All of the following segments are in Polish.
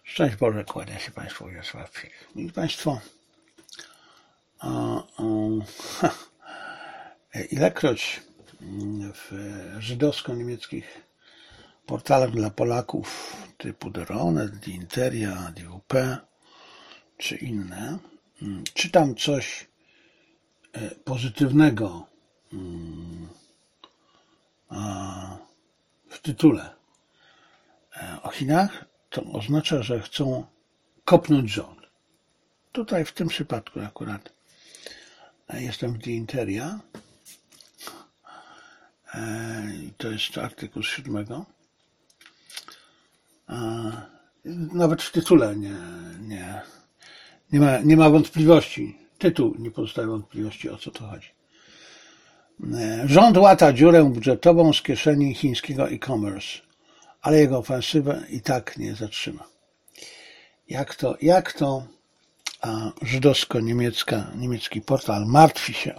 Szczęść Boże, kłania się Państwu Wiesław Fich. Mili Państwo, ilekroć w żydowsko-niemieckich portalach dla Polaków typu Der Onet, Die Interia, Die WP czy inne, czytam coś pozytywnego w tytule o Chinach, to oznacza, że chcą kopnąć rząd. Tutaj w tym przypadku akurat jestem w Die Interia. To jest artykuł z 7. Nawet w tytule nie ma wątpliwości. Tytuł nie pozostawia wątpliwości, o co to chodzi. Rząd łata dziurę budżetową z kieszeni chińskiego e-commerce, ale jego ofensywę i tak nie zatrzyma. Jak to żydowsko-niemiecki portal martwi się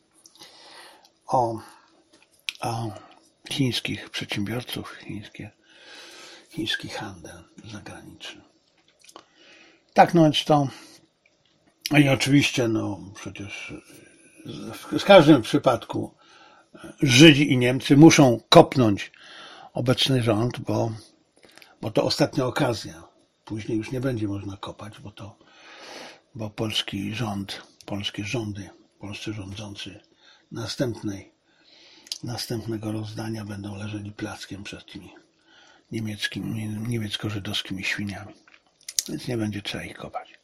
o chińskich przedsiębiorców, chiński handel zagraniczny. Tak, no więc to i oczywiście, przecież w każdym przypadku Żydzi i Niemcy muszą kopnąć obecny rząd, bo to ostatnia okazja. Później już nie będzie można kopać, bo polski rząd, polskie rządy, polscy rządzący następnego rozdania będą leżeli plackiem przed tymi niemiecko-żydowskimi świniami. Więc nie będzie trzeba ich kopać.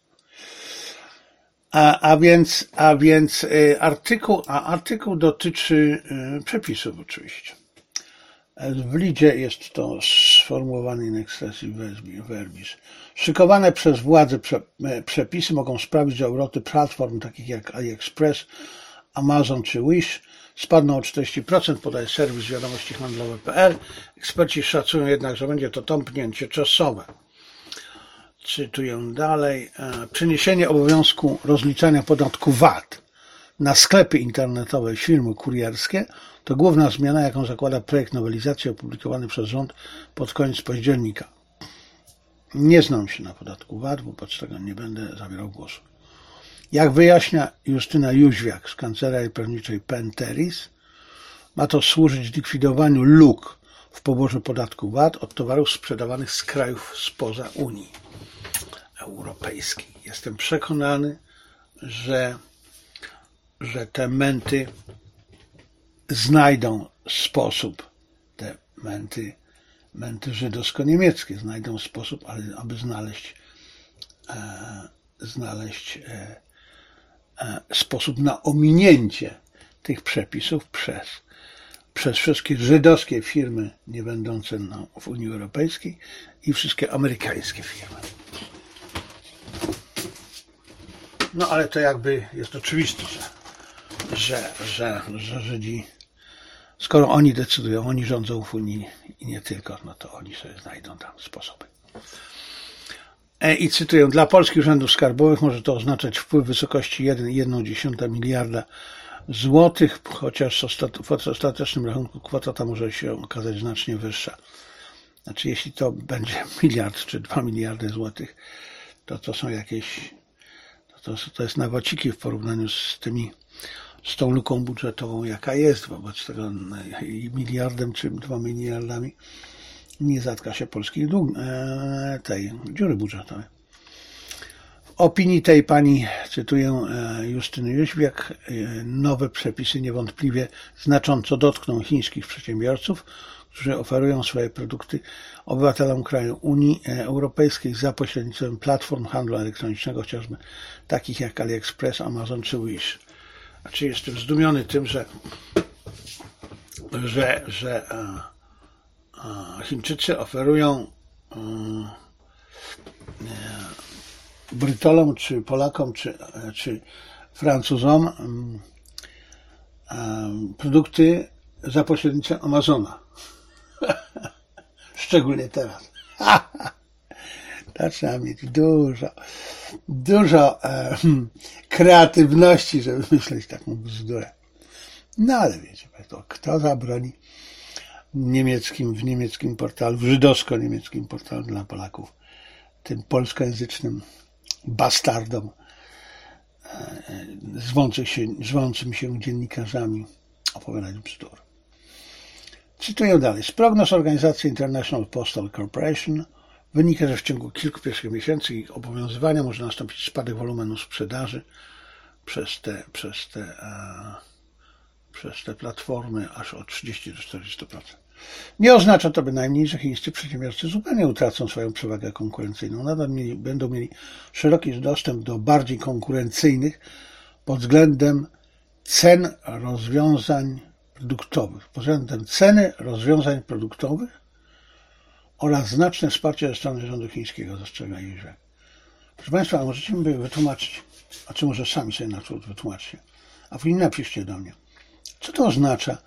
A więc artykuł dotyczy przepisów oczywiście. W lidzie jest to sformułowane in expressis verbis. Szykowane przez władze przepisy mogą sprawić, że obroty platform takich jak AliExpress, Amazon czy Wish spadną o 40%, podaje serwis wiadomości handlowe.pl. Eksperci szacują jednak, że będzie to tąpnięcie czasowe. Cytuję dalej. Przeniesienie obowiązku rozliczania podatku VAT na sklepy internetowe i firmy kurierskie to główna zmiana, jaką zakłada projekt nowelizacji opublikowany przez rząd pod koniec października. Nie znam się na podatku VAT, wobec tego nie będę zabierał głosu. Jak wyjaśnia Justyna Jóźwiak z Kancelarii Prawniczej Penteris, ma to służyć likwidowaniu luk w poborze podatku VAT od towarów sprzedawanych z krajów spoza Unii Europejskiej. Jestem przekonany, że te męty znajdą sposób, te męty żydowsko-niemieckie znajdą sposób, aby znaleźć sposób na ominięcie tych przepisów przez wszystkie żydowskie firmy nie będące w Unii Europejskiej i wszystkie amerykańskie firmy. No ale to jakby jest oczywiste, że Żydzi, skoro oni decydują, oni rządzą w Unii i nie tylko, no to oni sobie znajdą tam sposoby. I cytuję, dla polskich urzędów skarbowych może to oznaczać wpływ w wysokości 1,1 miliarda złotych, chociaż w ostatecznym rachunku kwota ta może się okazać znacznie wyższa. Znaczy, jeśli to będzie miliard czy 2 miliardy złotych, to są jakieś, to jest na waciki w porównaniu z tą luką budżetową, jaka jest. Wobec tego miliardem czy 2 miliardami nie zatka się polskiej tej dziury budżetowej. W opinii tej pani, cytuję Justyny Jóźwiak, nowe przepisy niewątpliwie znacząco dotkną chińskich przedsiębiorców, którzy oferują swoje produkty obywatelom kraju Unii Europejskiej za pośrednictwem platform handlu elektronicznego, chociażby takich jak AliExpress, Amazon czy Wish. Znaczy jestem zdumiony tym, że Chińczycy oferują Brytolom, czy Polakom, czy Francuzom produkty za pośrednictwem Amazona. Szczególnie teraz. To trzeba mieć dużo kreatywności, żeby myśleć taką bzdurę. No ale wiecie, kto zabroni w niemieckim portalu, w żydowsko-niemieckim portalu dla Polaków tym polskojęzycznym bastardom, zwącymi się dziennikarzami opowiadać bzdur. Cytuję dalej. Z prognoz organizacji International Postal Corporation wynika, że w ciągu kilku pierwszych miesięcy ich obowiązywania może nastąpić spadek wolumenu sprzedaży przez te platformy aż o 30-40%. Nie oznacza to bynajmniej, że chińscy przedsiębiorcy zupełnie utracą swoją przewagę konkurencyjną. Nadal będą mieli szeroki dostęp do bardziej konkurencyjnych pod względem cen rozwiązań produktowych. Pod względem ceny rozwiązań produktowych oraz znaczne wsparcie ze strony rządu chińskiego, zastrzega Jóźwiak. Proszę Państwa, a możecie mi wytłumaczyć, a czy może sami sobie na to wytłumaczcie, a później napiszcie do mnie, co to oznacza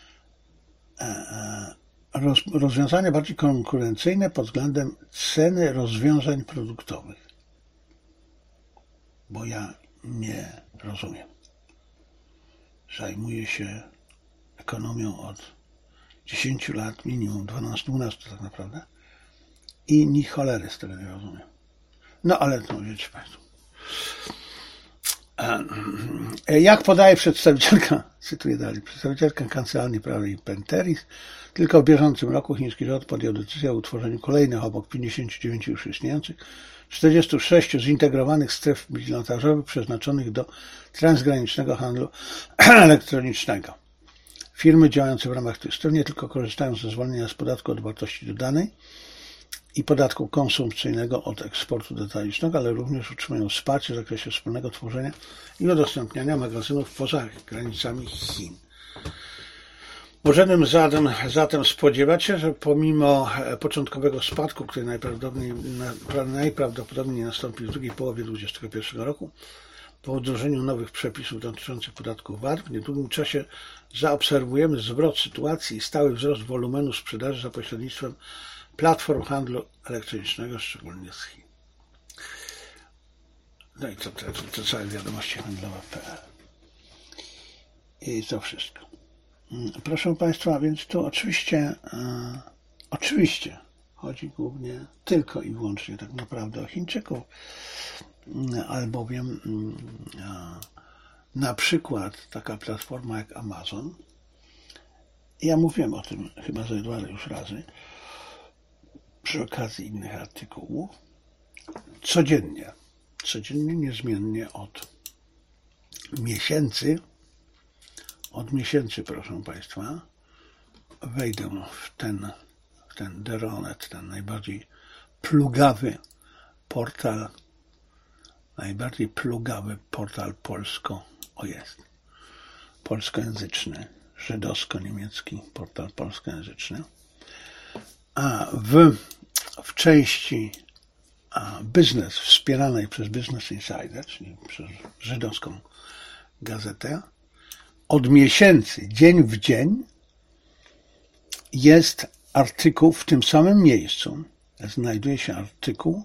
rozwiązania bardziej konkurencyjne pod względem ceny rozwiązań produktowych? Bo ja nie rozumiem. Zajmuję się ekonomią od 10 lat, minimum 12 tak naprawdę, i ni cholery z tego nie rozumiem. No ale to wiecie Państwo. Jak podaje przedstawicielka, cytuję dalej, przedstawicielka Kancelarii Prawej Penteris, tylko w bieżącym roku chiński rząd podjął decyzję o utworzeniu kolejnych obok 59 już istniejących 46 zintegrowanych stref pilotażowych przeznaczonych do transgranicznego handlu elektronicznego. Firmy działające w ramach tych stref nie tylko korzystają ze zwolnienia z podatku od wartości dodanej i podatku konsumpcyjnego od eksportu detalicznego, ale również otrzymują wsparcie w zakresie wspólnego tworzenia i udostępniania magazynów poza granicami Chin. Możemy zatem spodziewać się, że pomimo początkowego spadku, który najprawdopodobniej nastąpi w drugiej połowie 2021 roku, po wdrożeniu nowych przepisów dotyczących podatku VAT, w niedługim czasie zaobserwujemy zwrot sytuacji i stały wzrost wolumenu sprzedaży za pośrednictwem platform handlu elektronicznego, szczególnie z Chin. No i to całe wiadomości handlowe.pl. I to wszystko. Proszę Państwa, więc tu oczywiście chodzi głównie tylko i wyłącznie tak naprawdę o Chińczyków, albowiem na przykład taka platforma jak Amazon, ja mówiłem o tym chyba ze 2 już razy, przy okazji innych artykułów, codziennie, niezmiennie od miesięcy, proszę Państwa, wejdę w ten Deronet, ten najbardziej plugawy portal polskojęzyczny, żydowsko-niemiecki portal polskojęzyczny, a w części biznes wspieranej przez Business Insider, czyli przez żydowską gazetę, od miesięcy, dzień w dzień jest artykuł w tym samym miejscu. Znajduje się artykuł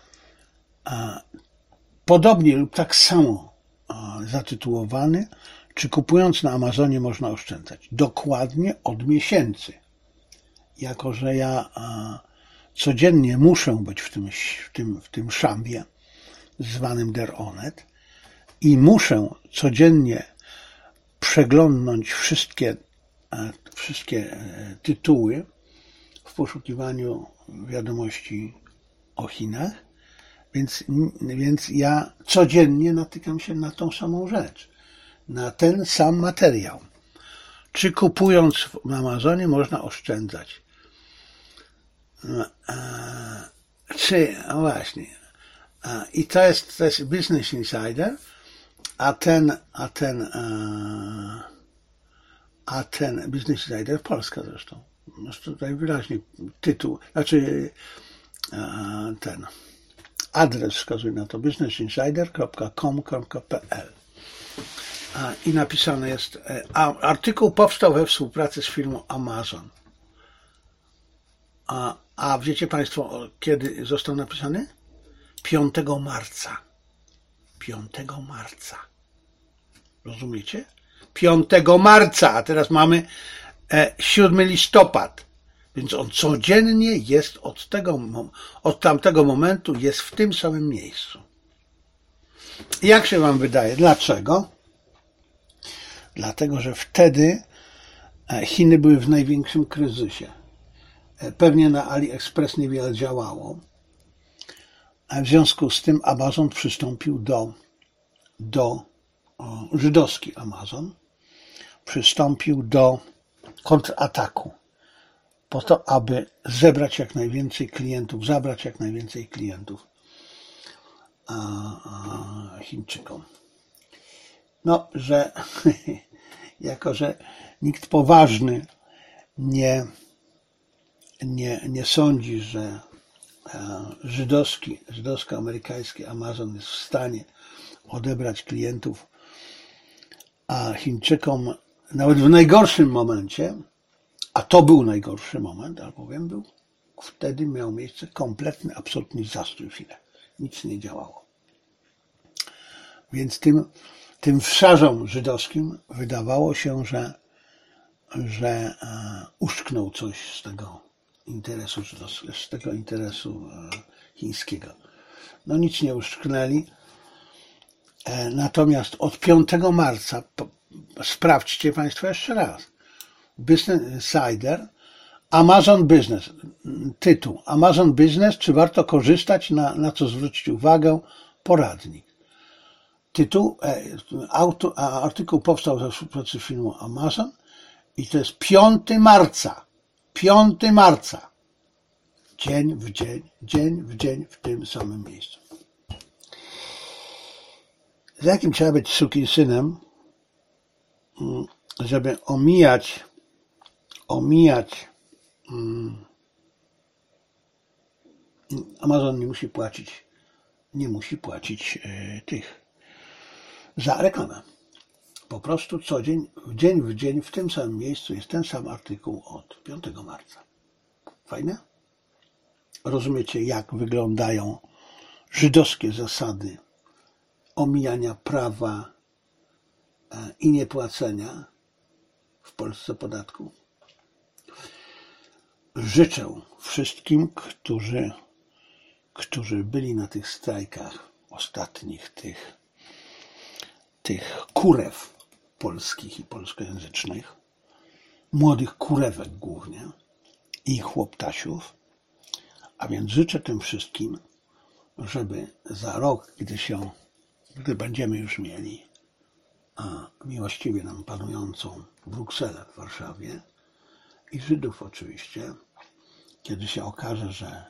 podobnie lub tak samo zatytułowany, czy kupując na Amazonie można oszczędzać. Dokładnie od miesięcy. Jako że ja codziennie muszę być w tym szambie zwanym Deronet i muszę codziennie przeglądnąć wszystkie tytuły w poszukiwaniu wiadomości o Chinach, więc ja codziennie natykam się na tą samą rzecz, na ten sam materiał. Czy kupując na Amazonie można oszczędzać? Właśnie. I to jest Business Insider, a ten Business Insider Polska zresztą. Tutaj wyraźnie tytuł, ten adres wskazuje na to businessinsider.com.pl i napisane jest, artykuł powstał we współpracy z firmą Amazon. A wiecie Państwo, kiedy został napisany? 5 marca. 5 marca. Rozumiecie? 5 marca, a teraz mamy 7 listopad. Więc on codziennie jest od tamtego momentu jest w tym samym miejscu. Jak się wam wydaje? Dlaczego? Dlatego, że wtedy Chiny były w największym kryzysie. Pewnie na AliExpress niewiele działało. W związku z tym Amazon przystąpił żydowski Amazon przystąpił do kontrataku po to, aby zebrać jak najwięcej klientów, zabrać jak najwięcej klientów Chińczykom. No, że jako, że nikt poważny nie sądzi, że żydowsko-amerykański Amazon jest w stanie odebrać klientów Chińczykom nawet w najgorszym momencie, a to był najgorszy moment, albowiem wtedy miał miejsce kompletny, absolutny zastój w Chinach. Nic nie działało. Więc tym wszarzom żydowskim wydawało się, że uszczknął coś z tego interesu żydowskiego, z tego interesu chińskiego. No nic nie uszczknęli. Natomiast od 5 marca, sprawdźcie Państwo jeszcze raz, Business Insider, Amazon Business, tytuł Amazon Business, czy warto korzystać, na co zwrócić uwagę, poradnik. Tytuł, artykuł powstał za współpracy firmą Amazon i to jest 5 marca. 5 marca. Dzień w dzień w tym samym miejscu. Z jakim trzeba być sukinsynem, żeby omijać Amazon nie musi płacić za reklamę. Po prostu dzień w dzień w tym samym miejscu jest ten sam artykuł od 5 marca. Fajne? Rozumiecie, jak wyglądają żydowskie zasady omijania prawa i niepłacenia w Polsce podatku? Życzę wszystkim, którzy byli na tych strajkach ostatnich, tych kurew polskich i polskojęzycznych, młodych kurewek głównie i chłoptasiów, a więc życzę tym wszystkim, żeby za rok, gdy będziemy już mieli miłościwie nam panującą Brukselę w Warszawie i Żydów oczywiście, kiedy się okaże, że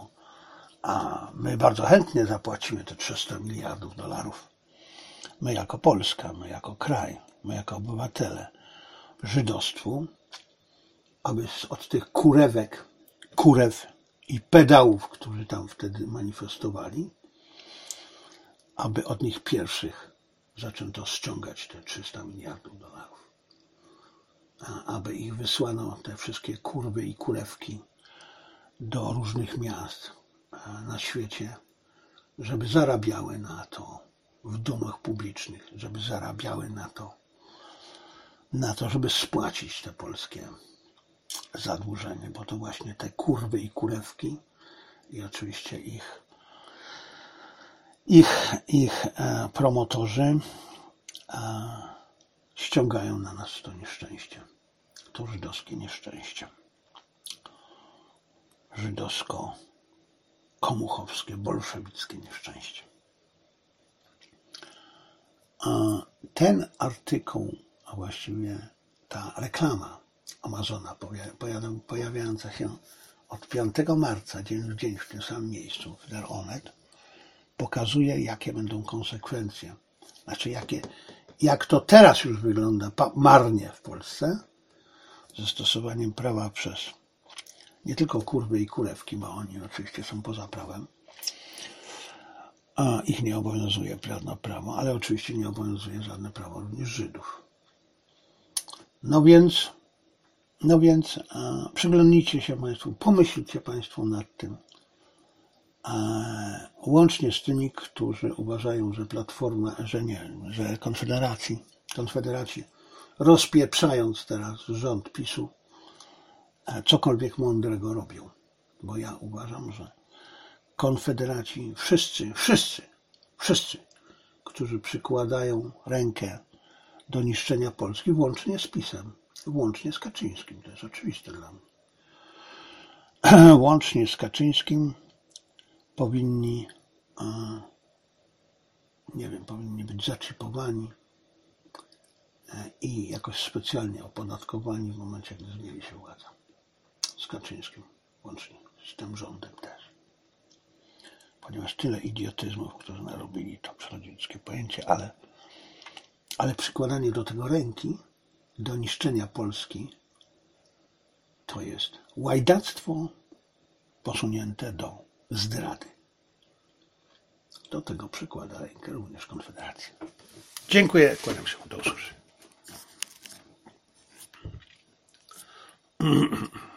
my bardzo chętnie zapłacimy te 300 miliardów dolarów, my jako Polska, my jako kraj, my jako obywatele, żydostwu, aby od tych kurew i pedałów, którzy tam wtedy manifestowali, aby od nich pierwszych zaczęto ściągać te 300 miliardów dolarów. Aby ich wysłano, te wszystkie kurwy i kurewki, do różnych miast na świecie, żeby zarabiały na to w domach publicznych, żeby zarabiały na to, żeby spłacić te polskie zadłużenie, bo to właśnie te kurwy i kurewki i oczywiście ich promotorzy ściągają na nas to nieszczęście, to żydowskie nieszczęście, żydowsko-komuchowskie, bolszewickie nieszczęście. Ten artykuł, a właściwie ta reklama Amazona pojawiająca się od 5 marca, dzień w dzień w tym samym miejscu w Der Onet, pokazuje, jakie będą konsekwencje. Znaczy, jak to teraz już wygląda marnie w Polsce, ze stosowaniem prawa przez nie tylko kurwy i kurewki, bo oni oczywiście są poza prawem, a ich nie obowiązuje żadne prawo, ale oczywiście nie obowiązuje żadne prawo również Żydów. No więc przyglądnijcie się Państwo, pomyślcie Państwo nad tym, łącznie z tymi, którzy uważają, że Platforma, że Konfederaci rozpieprzając teraz rząd PiS-u, cokolwiek mądrego robią. Bo ja uważam, że konfederaci, wszyscy, którzy przykładają rękę do niszczenia Polski, włącznie z PiS-em, włącznie z Kaczyńskim, to jest oczywiste dla mnie. Łącznie z Kaczyńskim powinni, powinni być zaczipowani i jakoś specjalnie opodatkowani w momencie, gdy zmieni się władza. Z Kaczyńskim, łącznie z tym rządem też. Ponieważ tyle idiotyzmów, którzy narobili, to przechodzi ludzkie pojęcie, ale przykładanie do tego ręki, do niszczenia Polski, to jest łajdactwo posunięte do zdrady. Do tego przykłada rękę również Konfederacja. Dziękuję, kłaniam się, do usłyszenia.